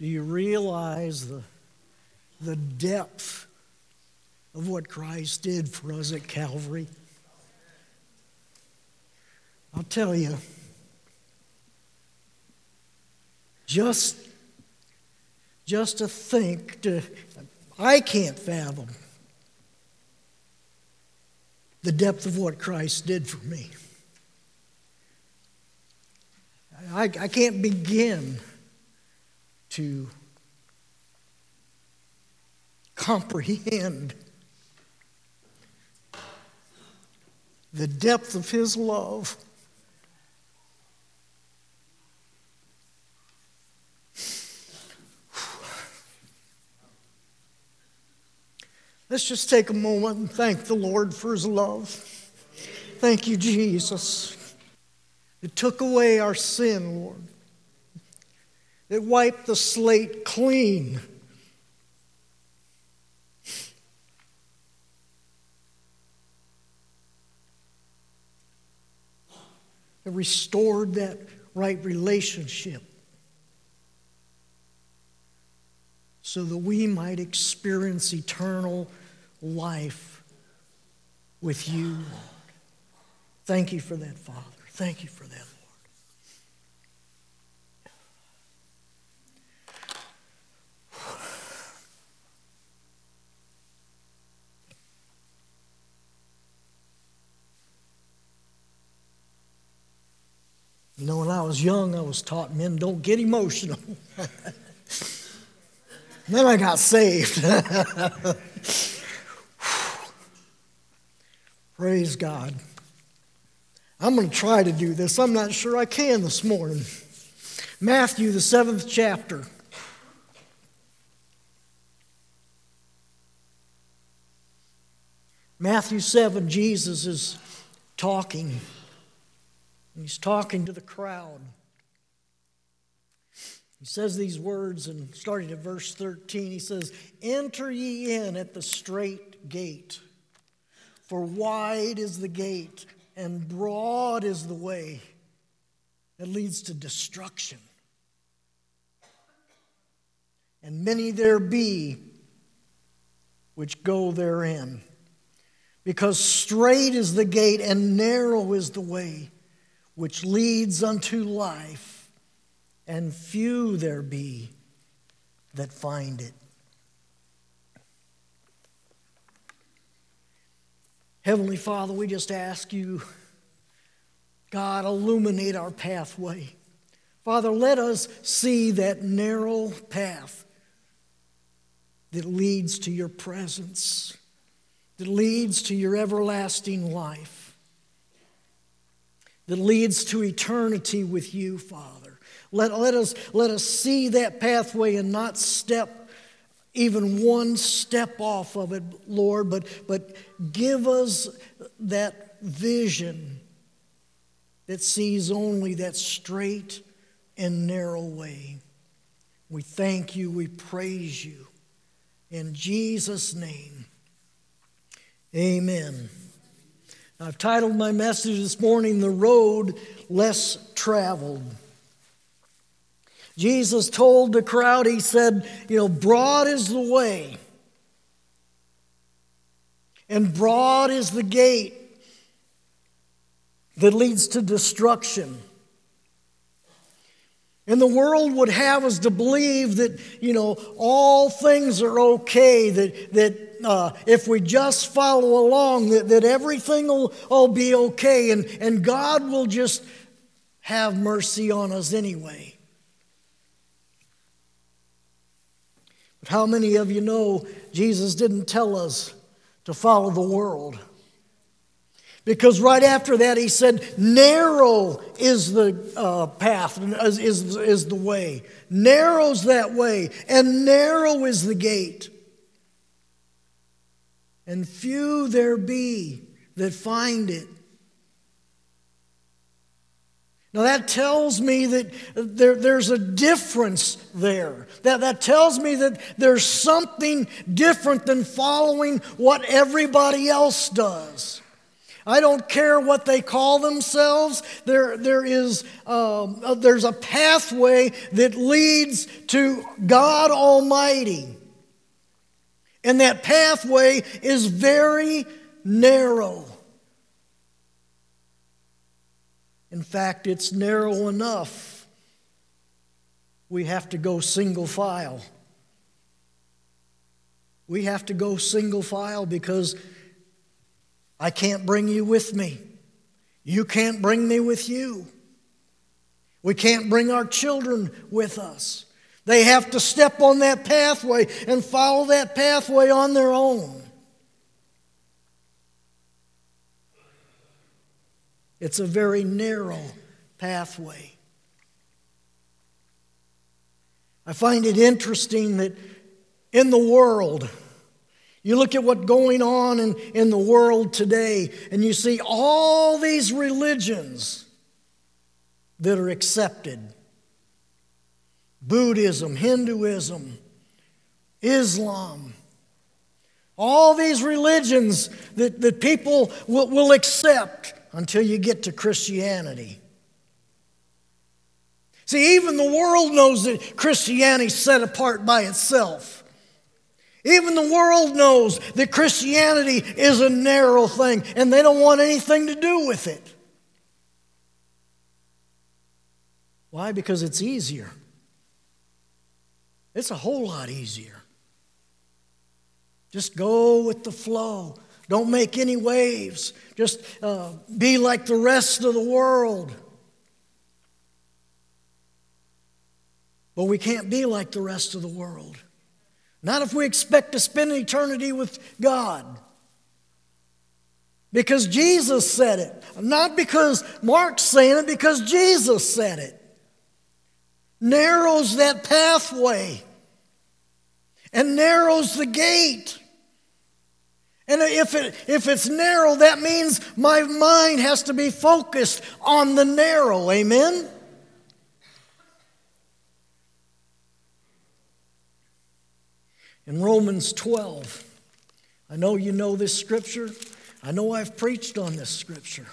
Do you realize the depth of what Christ did for us at Calvary? I'll tell you, just to think, I can't fathom the depth of what Christ did for me. I can't begin to comprehend the depth of His love. Let's just take a moment and thank the Lord for His love. Thank you, Jesus. It took away our sin, Lord. It wiped the slate clean. It restored that right relationship so that we might experience eternal life with you, Lord. Thank you for that, Father. Thank you for that, Lord. You know, when I was young, I was taught men don't get emotional. Then I got saved. Praise God. I'm going to try to do this. I'm not sure I can this morning. Matthew, the 7th chapter. Matthew 7, Jesus is talking. He's talking to the crowd. He says these words, and starting at verse 13, he says, "Enter ye in at the strait gate, for wide is the gate, and broad is the way that leads to destruction. And many there be which go therein. Because strait is the gate, and narrow is the way which leads unto life, and few there be that find it." Heavenly Father, we just ask you, God, illuminate our pathway. Father, let us see that narrow path that leads to your presence, that leads to your everlasting life, that leads to eternity with you, Father. Let us see that pathway and not step even one step off of it, Lord, but give us that vision that sees only that straight and narrow way. We thank you, we praise you. In Jesus' name, amen. I've titled my message this morning, "The Road Less Traveled." Jesus told the crowd, he said, broad is the way, and broad is the gate that leads to destruction. And the world would have us to believe that, all things are okay, that if we just follow along, that everything will be okay, and God will just have mercy on us anyway. But how many of you know Jesus didn't tell us to follow the world? Because right after that he said, narrow is the path, is the way. Narrow's that way, and narrow is the gate. And few there be that find it. Now that tells me that there's a difference there. That tells me that there's something different than following what everybody else does. I don't care what they call themselves. There's a pathway that leads to God Almighty. And that pathway is very narrow. In fact, it's narrow enough. We have to go single file. We have to go single file because I can't bring you with me. You can't bring me with you. We can't bring our children with us. They have to step on that pathway and follow that pathway on their own. It's a very narrow pathway. I find it interesting that in the world, you look at what's going on in the world today, and you see all these religions that are accepted. Buddhism, Hinduism, Islam. All these religions that people will accept until you get to Christianity. See, even the world knows that Christianity's set apart by itself. Even the world knows that Christianity is a narrow thing, and they don't want anything to do with it. Why? Because it's easier. It's a whole lot easier. Just go with the flow. Don't make any waves. Just be like the rest of the world. But we can't be like the rest of the world. Not if we expect to spend eternity with God. Because Jesus said it. Not because Mark's saying it, because Jesus said it. Narrows that pathway. And narrows the gate. And if it's narrow, that means my mind has to be focused on the narrow. Amen? In Romans 12, I know you know this scripture. I know I've preached on this scripture.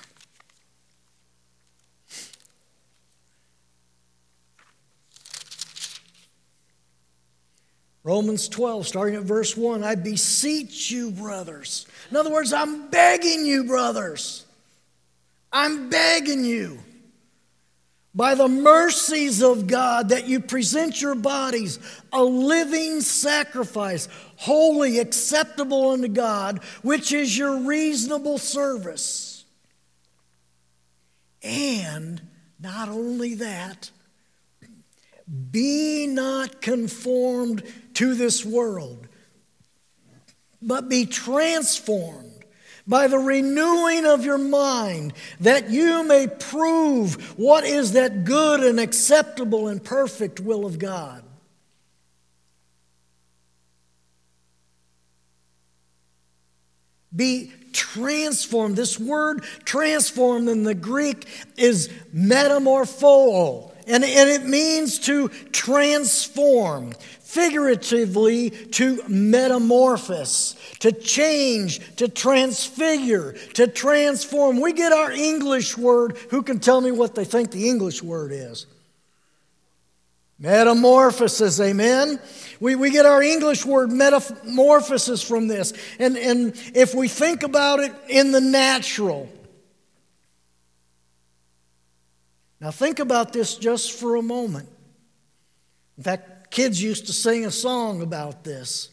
Romans 12, starting at verse 1, I beseech you, brothers. In other words, I'm begging you, brothers. I'm begging you. By the mercies of God, that you present your bodies a living sacrifice, holy, acceptable unto God, which is your reasonable service. And not only that, be not conformed to this world, but be transformed by the renewing of your mind, that you may prove what is that good and acceptable and perfect will of God. Be transformed. This word transformed in the Greek is metamorpho, and it means to transform. Figuratively, to metamorphose, to change, to transfigure, to transform. We get our English word. Who can tell me what they think the English word is? Metamorphosis, amen? We get our English word metamorphosis from this. And if we think about it in the natural. Now think about this just for a moment. In fact, kids used to sing a song about this.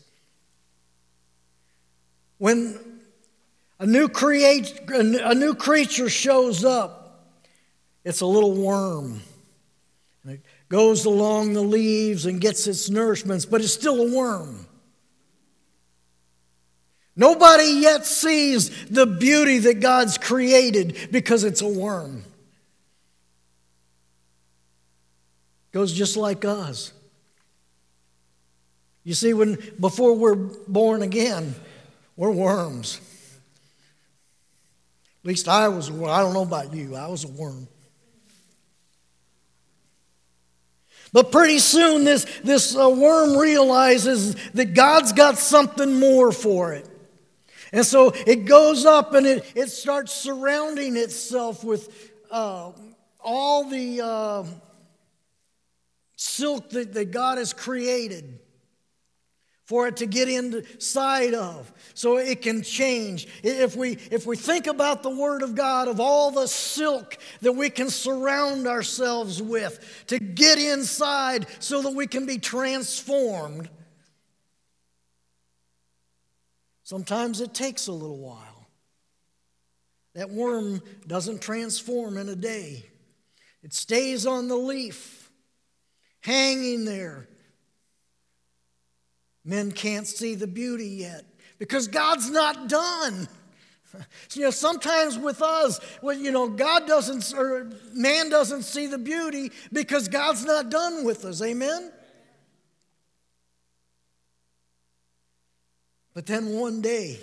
When a new creature shows up, it's a little worm. And it goes along the leaves and gets its nourishments, but it's still a worm. Nobody yet sees the beauty that God's created because it's a worm. It goes just like us. You see, before we're born again, we're worms. At least I was a worm. I don't know about you. I was a worm. But pretty soon this worm realizes that God's got something more for it. And so it goes up and it starts surrounding itself with all the silk that God has created for it to get inside of, so it can change. If we think about the Word of God, of all the silk that we can surround ourselves with to get inside so that we can be transformed, sometimes it takes a little while. That worm doesn't transform in a day. It stays on the leaf, hanging there. Men can't see the beauty yet because God's not done. Sometimes with us, God doesn't, or man doesn't see the beauty because God's not done with us. Amen? But then one day,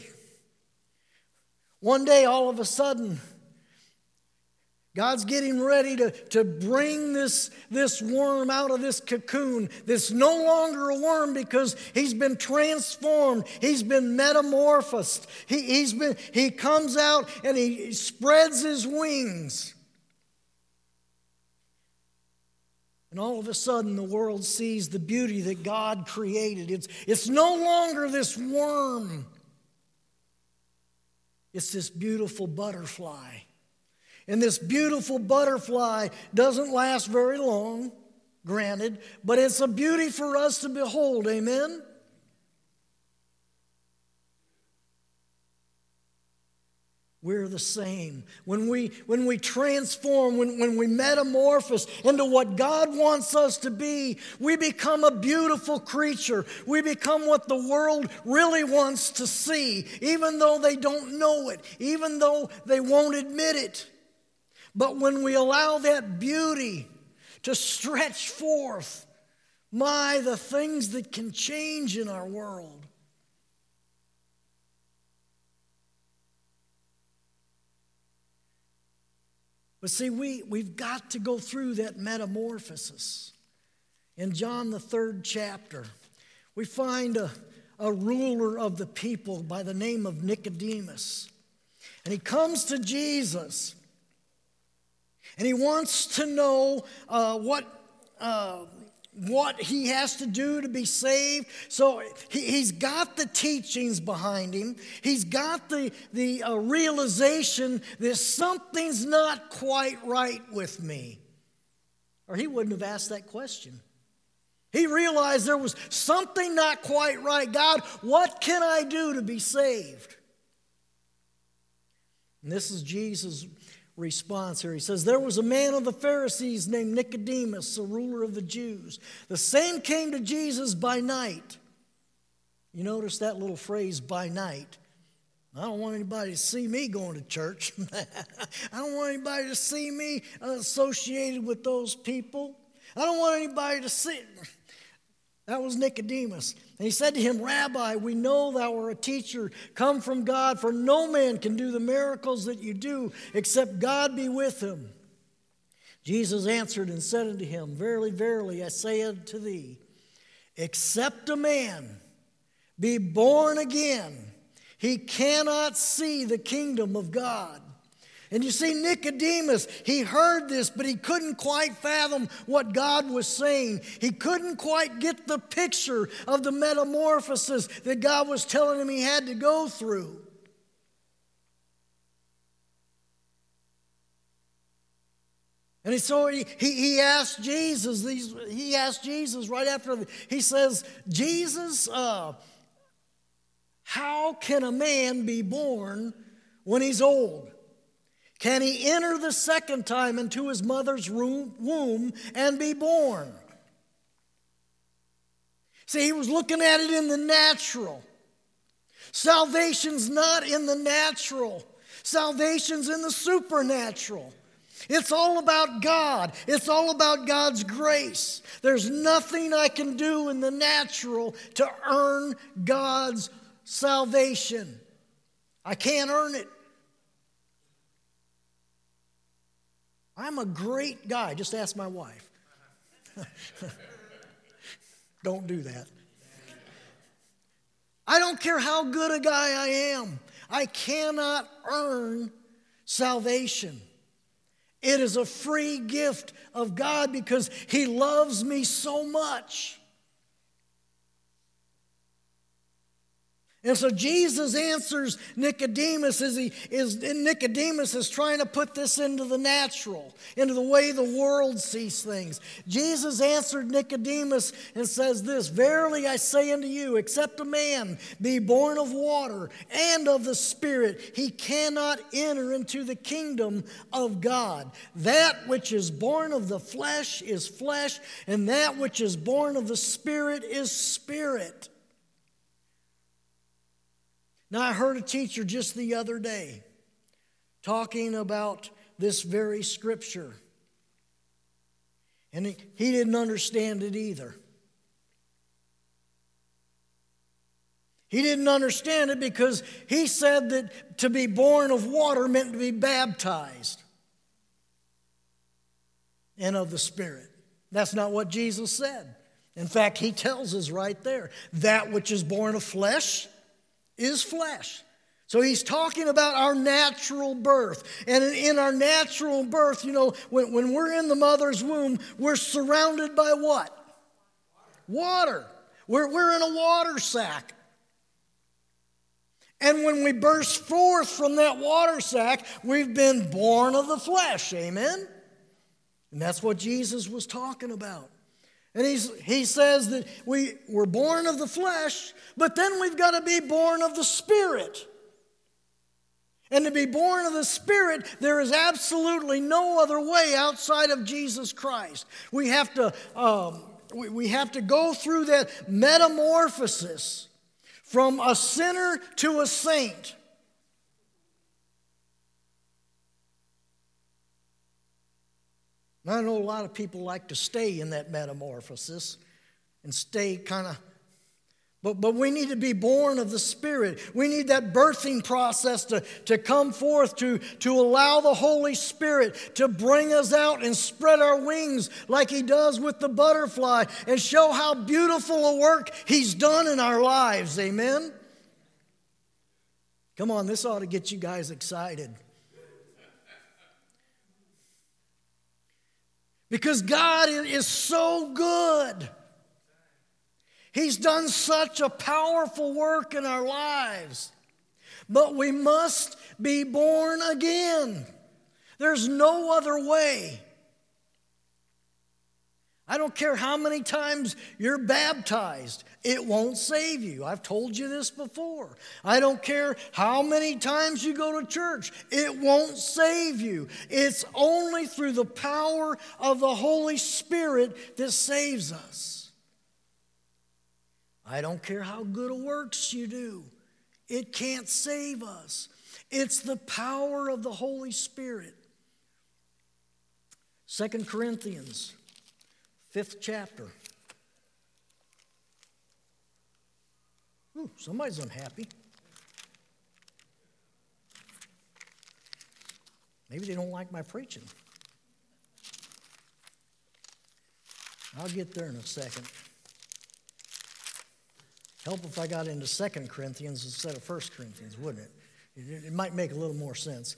all of a sudden, God's getting ready to bring this worm out of this cocoon that's no longer a worm because he's been transformed. He's been metamorphosed. He comes out and he spreads his wings. And all of a sudden the world sees the beauty that God created. It's no longer this worm. It's this beautiful butterfly. And this beautiful butterfly doesn't last very long, granted, but it's a beauty for us to behold, amen? We're the same. When we transform, when we metamorphose into what God wants us to be, we become a beautiful creature. We become what the world really wants to see, even though they don't know it, even though they won't admit it. But when we allow that beauty to stretch forth, the things that can change in our world. But see, we've got to go through that metamorphosis. In John, the 3rd chapter, we find a ruler of the people by the name of Nicodemus. And he comes to Jesus. And he wants to know what he has to do to be saved. So he's got the teachings behind him. He's got the realization that something's not quite right with me. Or he wouldn't have asked that question. He realized there was something not quite right. God, what can I do to be saved? And this is Jesus' response here. He says, there was a man of the Pharisees named Nicodemus, a ruler of the Jews. The same came to Jesus by night. You notice that little phrase, by night. I don't want anybody to see me going to church. I don't want anybody to see me associated with those people. I don't want anybody to see. That was Nicodemus. And he said to him, Rabbi, we know thou art a teacher come from God, for no man can do the miracles that you do except God be with him. Jesus answered and said unto him, Verily, verily, I say unto thee, except a man be born again, he cannot see the kingdom of God. And you see, Nicodemus, he heard this, but he couldn't quite fathom what God was saying. He couldn't quite get the picture of the metamorphosis that God was telling him he had to go through. And so he asked Jesus, right after, he says, Jesus, how can a man be born when he's old? Can he enter the second time into his mother's womb and be born? See, he was looking at it in the natural. Salvation's not in the natural. Salvation's in the supernatural. It's all about God. It's all about God's grace. There's nothing I can do in the natural to earn God's salvation. I can't earn it. I'm a great guy. Just ask my wife. Don't do that. I don't care how good a guy I am. I cannot earn salvation. It is a free gift of God because He loves me so much. And so Jesus answers Nicodemus Nicodemus is trying to put this into the natural, into the way the world sees things. Jesus answered Nicodemus and says this, "Verily I say unto you, except a man be born of water and of the Spirit, he cannot enter into the kingdom of God. That which is born of the flesh is flesh, and that which is born of the Spirit is spirit." Now, I heard a teacher just the other day talking about this very scripture, and he didn't understand it either. He didn't understand it because he said that to be born of water meant to be baptized and of the Spirit. That's not what Jesus said. In fact, He tells us right there, that which is born of flesh is flesh. So He's talking about our natural birth. And in our natural birth, when we're in the mother's womb, we're surrounded by what? Water. We're in a water sack. And when we burst forth from that water sack, we've been born of the flesh. Amen? And that's what Jesus was talking about. And he says that we're born of the flesh, but then we've got to be born of the Spirit. And to be born of the Spirit, there is absolutely no other way outside of Jesus Christ. We have to go through that metamorphosis from a sinner to a saint. Now, I know a lot of people like to stay in that metamorphosis and stay kind of, but we need to be born of the Spirit. We need that birthing process to come forth, to allow the Holy Spirit to bring us out and spread our wings like He does with the butterfly and show how beautiful a work He's done in our lives. Amen? Come on, this ought to get you guys excited. Because God is so good. He's done such a powerful work in our lives. But we must be born again. There's no other way. I don't care how many times you're baptized, it won't save you. I've told you this before. I don't care how many times you go to church, it won't save you. It's only through the power of the Holy Spirit that saves us. I don't care how good of works you do, it can't save us. It's the power of the Holy Spirit. 2 Corinthians 5th chapter. Ooh, somebody's unhappy. Maybe they don't like my preaching. I'll get there in a second. Help if I got into 2 Corinthians instead of 1 Corinthians, wouldn't it? It might make a little more sense.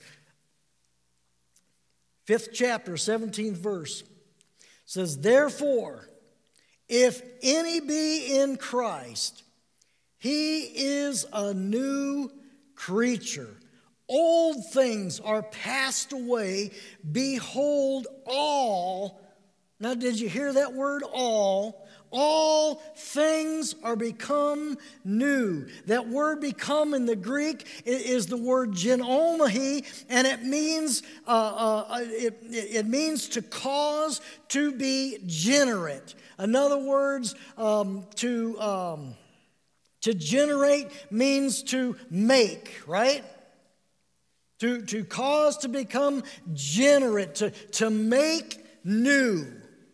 5th chapter, 17th verse. Says, therefore, if any be in Christ, he is a new creature. Old things are passed away. Behold, all. Now, did you hear that word, all? All things are become new. That word become in the Greek is the word genomai, and it means it means to cause to be generate. In other words, to generate means to make, right? To cause to become generate, to make new.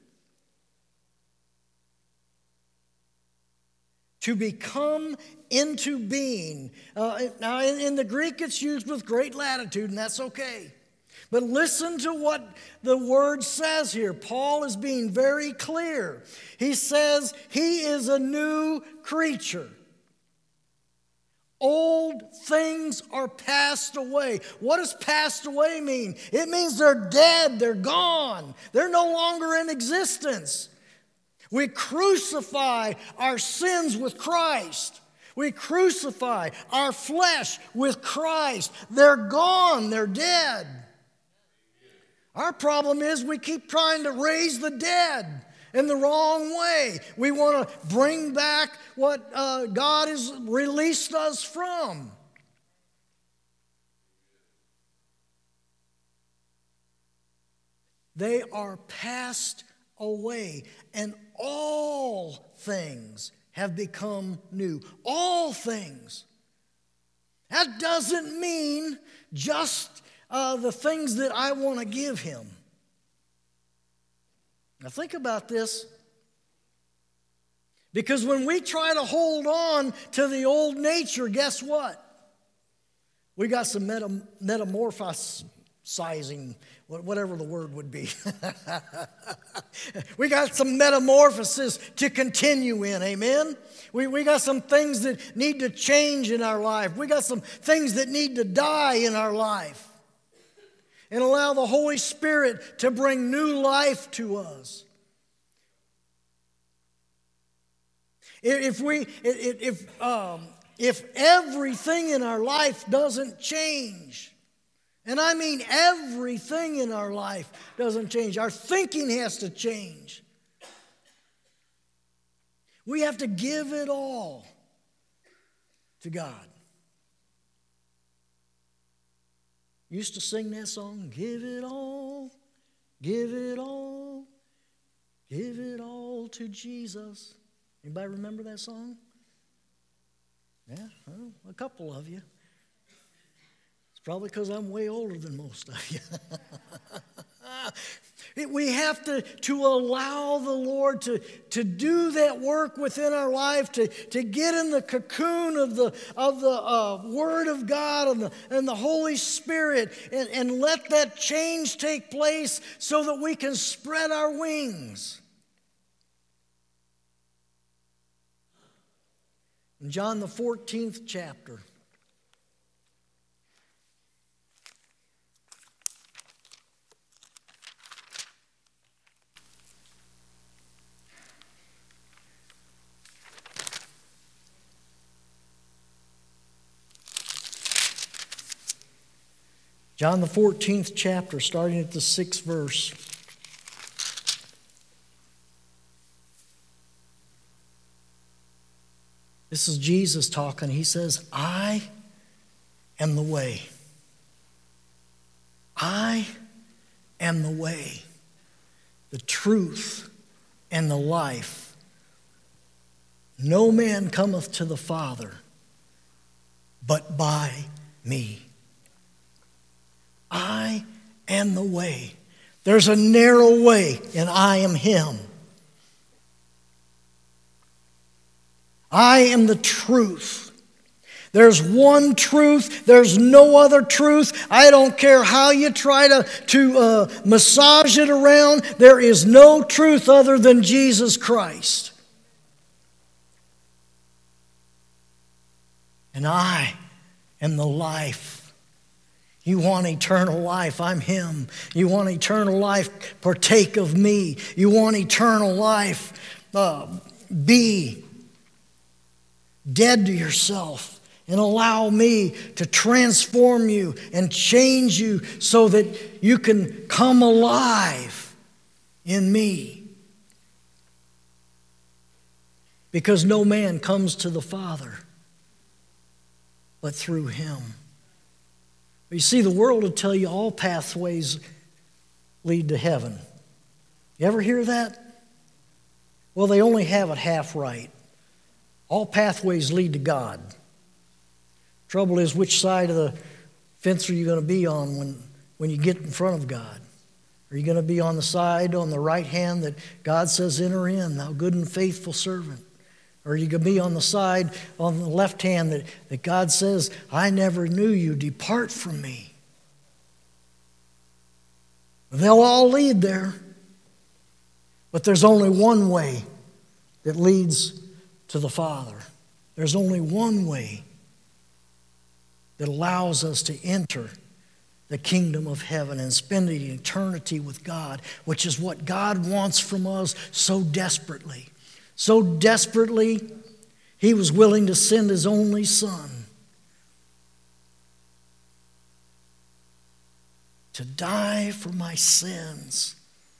To become into being. Now, in the Greek, it's used with great latitude, and that's okay. But listen to what the word says here. Paul is being very clear. He says he is a new creature. Old things are passed away. What does passed away mean? It means they're dead, they're gone, they're no longer in existence. We crucify our sins with Christ. We crucify our flesh with Christ. They're gone, they're dead. Our problem is we keep trying to raise the dead in the wrong way. We want to bring back what God has released us from. They are passed away, and all things have become new. All things. That doesn't mean just the things that I want to give him. Now think about this. Because when we try to hold on to the old nature, guess what? We got some metamorphosizing, whatever the word would be. We got some metamorphosis to continue in, amen? We got some things that need to change in our life. We got some things that need to die in our life. And allow the Holy Spirit to bring new life to us. If everything in our life doesn't change, and I mean everything in our life doesn't change, our thinking has to change. We have to give it all to God. Used to sing that song, give it all, give it all, give it all to Jesus. Anybody remember that song? Yeah, well, a couple of you. It's probably because I'm way older than most of you. We have to allow the Lord to do that work within our life, to get in the cocoon of the Word of God and the Holy Spirit, and let that change take place so that we can spread our wings. In John the 14th chapter, John the 14th chapter, starting at the 6th verse. This is Jesus talking. He says, I am the way. I am the way, the truth, and the life. No man cometh to the Father but by me. I am the way. There's a narrow way, and I am him. I am the truth. There's one truth. There's no other truth. I don't care how you try to massage it around. There is no truth other than Jesus Christ. And I am the life. You want eternal life, I'm him. You want eternal life, partake of me. You want eternal life, be dead to yourself and allow me to transform you and change you so that you can come alive in me. Because no man comes to the Father but through him. You see, the world will tell you all pathways lead to heaven. You ever hear that? Well, they only have it half right. All pathways lead to God. Trouble is, which side of the fence are you going to be on when you get in front of God? Are you going to be on the side, on the right hand that God says, enter in, thou good and faithful servant? Or are you going to be on the side, on the left hand that God says, I never knew you, depart from me? They'll all lead there. But there's only one way that leads to the Father. There's only one way. that allows us to enter the kingdom of heaven and spend an eternity with God, which is what God wants from us so desperately. So desperately, he was willing to send his only Son to die for my sins.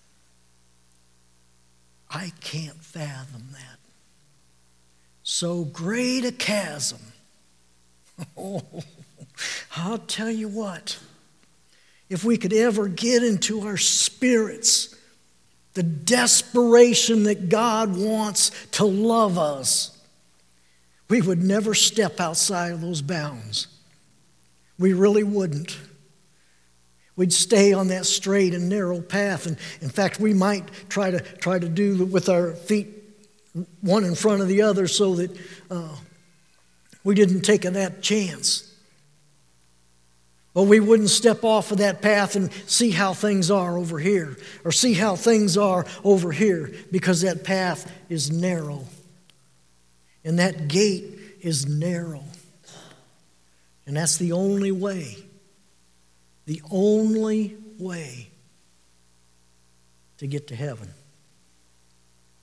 I can't fathom that. So great a chasm. Oh, I'll tell you what, if we could ever get into our spirits the desperation that God wants to love us, we would never step outside of those bounds. We really wouldn't. We'd stay on that straight and narrow path. And in fact, we might try to do with our feet one in front of the other so that we didn't take that chance. But we wouldn't step off of that path and see how things are over here or see how things are over here, because that path is narrow and that gate is narrow. And that's the only way to get to heaven.